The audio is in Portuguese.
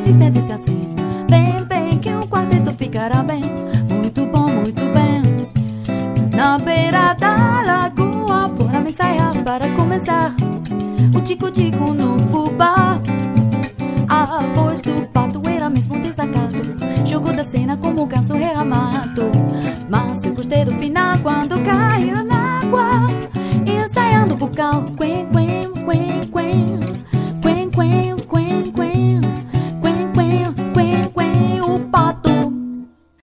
assistente disse assim: vem, vem, que um quarteto ficará bem. Muito bom, muito bem. Na beira da lagoa, bora me ensaiar para começar. O tico-tico no